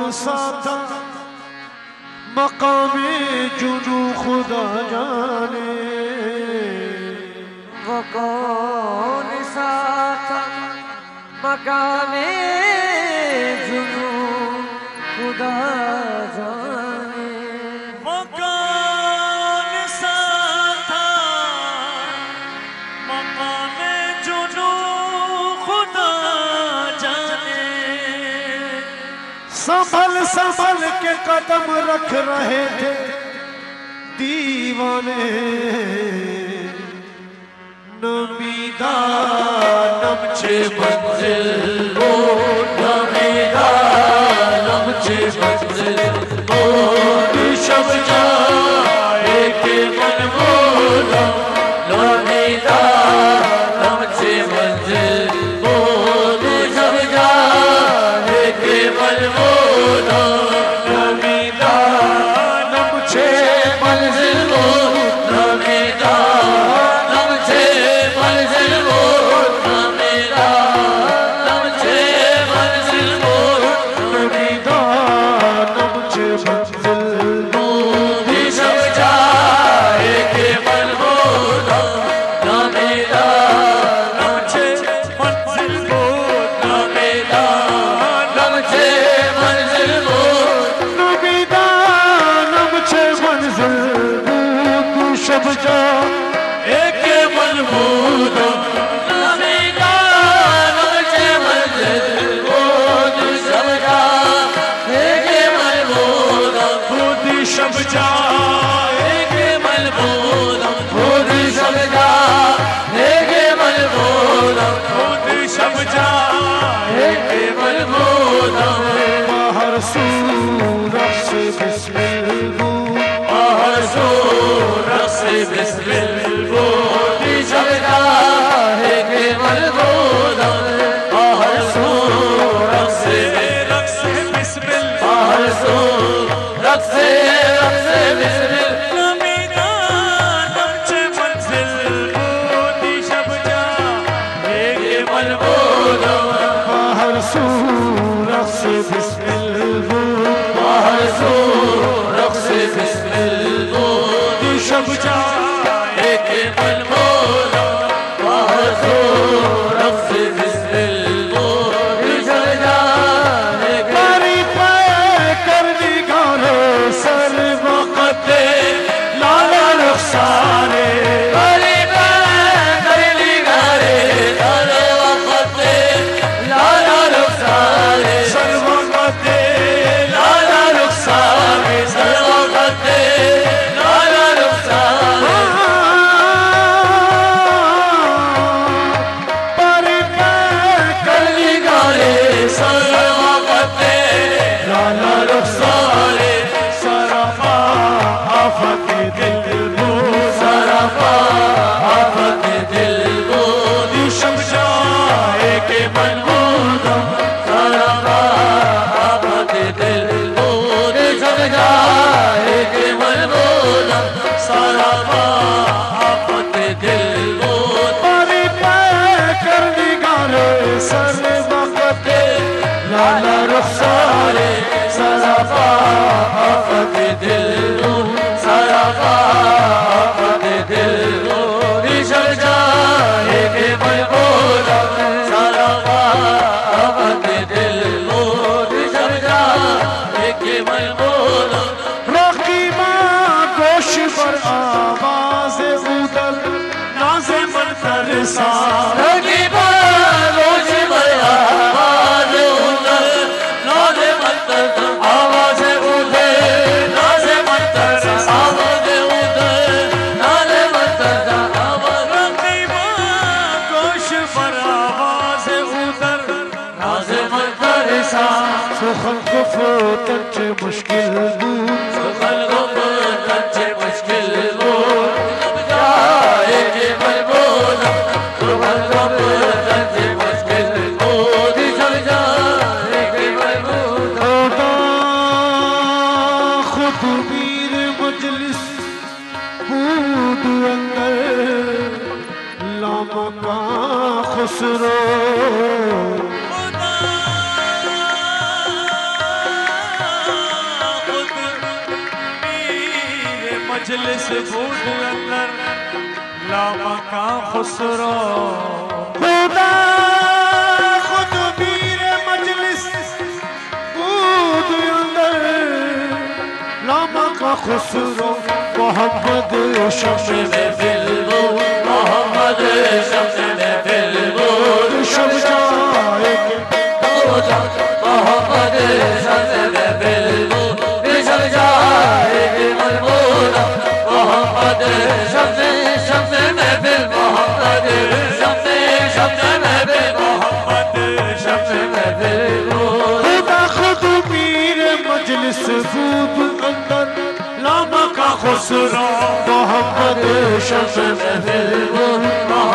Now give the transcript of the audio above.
سا تھا مقام جنو خدا جانے وہ کون سا تھا مقام جنو خدا جانے وہ کون سا تھا مقام جنو خدا جانے سنبھل سنبھل کے قدم رکھ رہے تھے دیوانے نمیدانم چه منزل بود نمیدانم چه منزل بود شب جائے کہ من بودم نمیدانم چه منزل بود شب جائے کہ من بودم نمیدانم چه منزل بود نمیدانم چه منزل بود نمیدانم چه منزل بود نمیدانم چه منزل بود شب جائے کہ من بودم نمیدانم چه منزل بود نمیدانم چه منزل بود نمیدانم چه منزل بود شب جائے کہ من بودم نمیدانم چه منزل بود شب جائے کہ من بودم خود شب جائے کہ من بودم خود شب جائے کہ من بودم خود شب جائے کہ من بودم باہر سورج سے بسم بود باہر سورج سے بسم بود شب جائے کہ من بودم باہر سورج سے بسم باہر سورج سے بسم نمیدانم چه منزل بود شب جائے کہ من بودم باہر سورج سے بسم بود باہر سورج سے بسم بود شب جائے کہ من بودم باہر سورج سے بسم بود شب جائے باری پہ کر نگارے سر وقت لالا رخسارے باری پہ کر نگارے سر وقت لالا رخسارے سر وقت لالا رخسارے سر وقت لالا رخسارے باری پہ کر نگارے سر وقت لالا رخسارے سرفا آفت دل بود سرفا آفت دل بود شب جائے کہ من بودم سرفا آفت دل بود شب جائے کہ من بودم سرفا آفت دل بود باری پہ کر نگارے سر وقت لالا رخسارے سرفا آفت دل بود سرفا آفت دل بود شب جائے کہ من بودم سرفا آفت دل بود شب جائے کہ من بودم رقیباں گوش پر آواز اودل ناز من ترسا رقیباں گوش پر آواز اودل ناز من ترسا آواز اودل ناز من ترسا آواز اودل ناز من ترسا آواز رقیباں گوش پر آواز ادھر ناز من ترسا سخن گفتن چه مشکل بود سخن گفتن چه مشکل بود شب جائے کہ من بودم سخن گفتن چه مشکل بود شب جائے کہ من بودم خدا خود میر مجلس بود اندر لامکان خسرو بود اندر لاما کا خسرو خدا خود میر مجلس بود اندر لاما کا خسرو محمد شمع محفل بود محمد شمع محفل بود شب جائے محمد شمع محفل بود شب جائے ملمولا محمد شمع محفل محمد شمع محفل محمد شمع محفل خدا خود میر مجلس بود اندر لاما کا خسرو محمد شمع محفل بود